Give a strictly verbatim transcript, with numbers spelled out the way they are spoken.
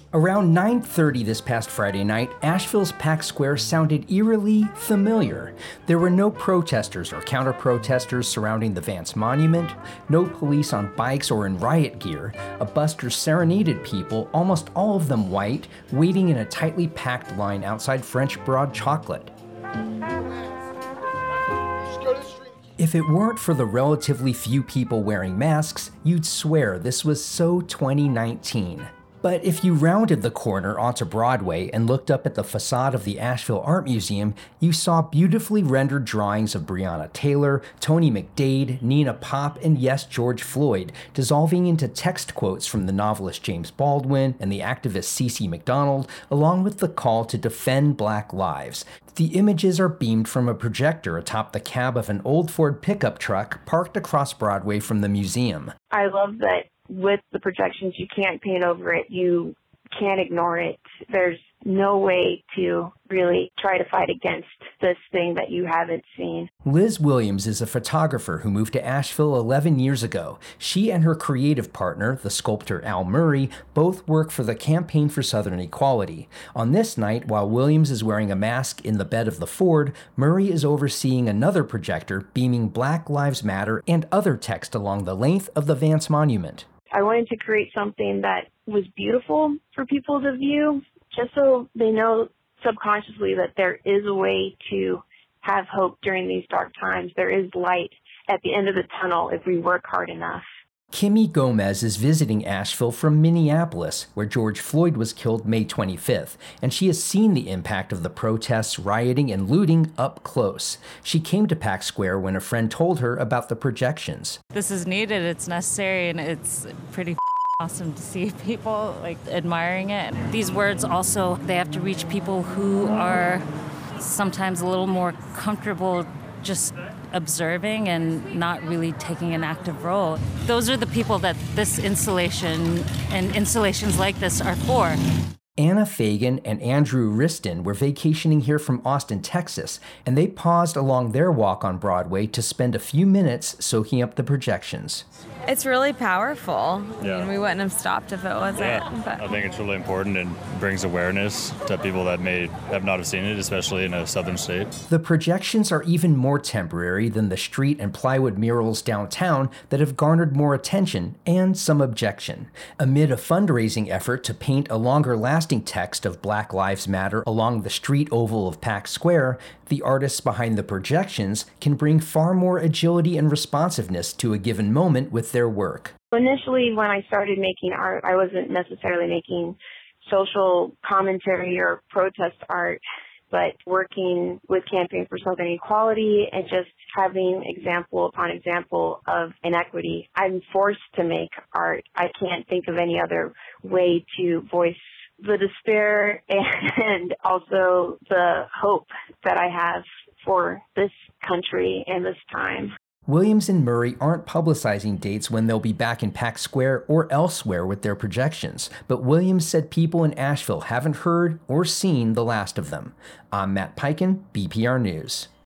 Around nine thirty this past Friday night, Asheville's Pack Square sounded eerily familiar. There were no protesters or counter-protesters surrounding the Vance Monument, no police on bikes or in riot gear. A buster serenaded people, almost all of them white, waiting in a tightly packed line outside French Broad Chocolate. If it weren't for the relatively few people wearing masks, you'd swear this was so twenty nineteen. But if you rounded the corner onto Broadway and looked up at the facade of the Asheville Art Museum, you saw beautifully rendered drawings of Breonna Taylor, Tony McDade, Nina Pop, and yes, George Floyd, dissolving into text quotes from the novelist James Baldwin and the activist C C McDonald, along with the call to defend Black lives. The images are beamed from a projector atop the cab of an old Ford pickup truck parked across Broadway from the museum. I love that with the projections, you can't paint over it, you can't ignore it. There's no way to really try to fight against this thing that you haven't seen. Liz Williams is a photographer who moved to Asheville eleven years ago. She and her creative partner, the sculptor Al Murray, both work for the Campaign for Southern Equality. On this night, while Williams is wearing a mask in the bed of the Ford, Murray is overseeing another projector beaming Black Lives Matter and other text along the length of the Vance Monument. I wanted to create something that was beautiful for people to view, just so they know subconsciously that there is a way to have hope during these dark times. There is light at the end of the tunnel if we work hard enough. Kimmy Gomez is visiting Asheville from Minneapolis, where George Floyd was killed May twenty-fifth, and she has seen the impact of the protests, rioting, and looting up close. She came to Pack Square when a friend told her about the projections. This is needed, it's necessary, and it's pretty awesome to see people like admiring it. These words also, they have to reach people who are sometimes a little more comfortable just observing and not really taking an active role. Those are the people that this installation and installations like this are for. Anna Fagan and Andrew Riston were vacationing here from Austin, Texas, and they paused along their walk on Broadway to spend a few minutes soaking up the projections. It's really powerful. Yeah. I mean, we wouldn't have stopped if it wasn't. Yeah, but. I think it's really important and brings awareness to people that may have not have seen it, especially in a southern state. The projections are even more temporary than the street and plywood murals downtown that have garnered more attention and some objection. Amid a fundraising effort to paint a longer-lasting text of Black Lives Matter along the street oval of Pack Square, the artists behind the projections can bring far more agility and responsiveness to a given moment with their work. Initially, when I started making art, I wasn't necessarily making social commentary or protest art, but working with Campaign for Southern Equality and just having example upon example of inequity. I'm forced to make art. I can't think of any other way to voice the despair and also the hope that I have for this country and this time. Williams and Murray aren't publicizing dates when they'll be back in Pack Square or elsewhere with their projections, but Williams said people in Asheville haven't heard or seen the last of them. I'm Matt Peiken, B P R News.